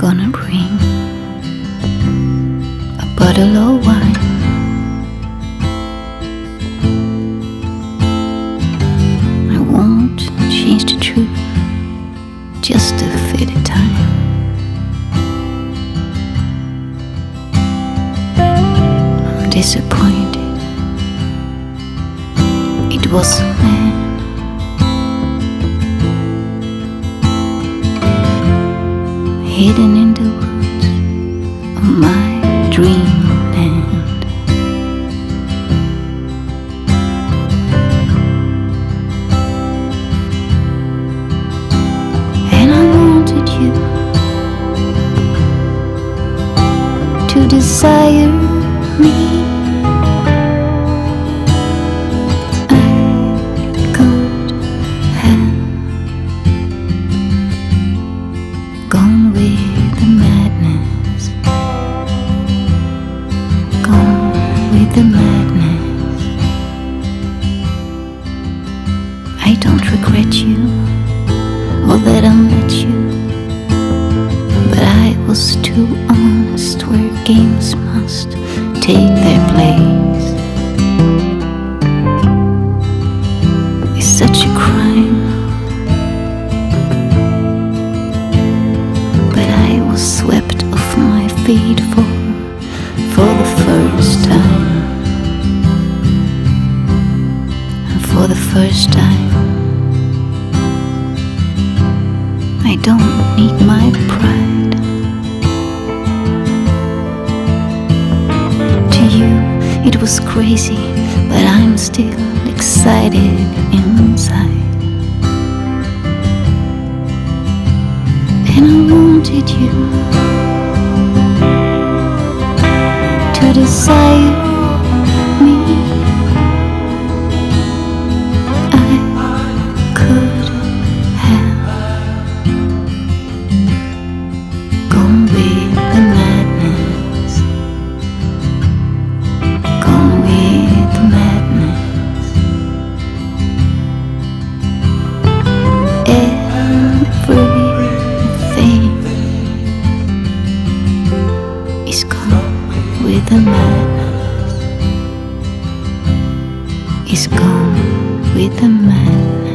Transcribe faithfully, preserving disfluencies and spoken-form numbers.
gonna bring a bottle of wine. I won't change the truth just to fit the time. I'm disappointed. It was a man. Hidden in the woods of my dreamland. And I wanted you to desire me. I could have gone with the madness, gone with the madness. I don't regret you or that I met you, but I was too honest where games must take their place. It's such a crime, swept off my feet for, for the first time. And for the first time, I don't need my pride. To you it was crazy, but I'm still excited inside. And I wanted you to desire me. I could have gone with the madness, gone with the madness. Every is gone with the madness, is gone with the madness.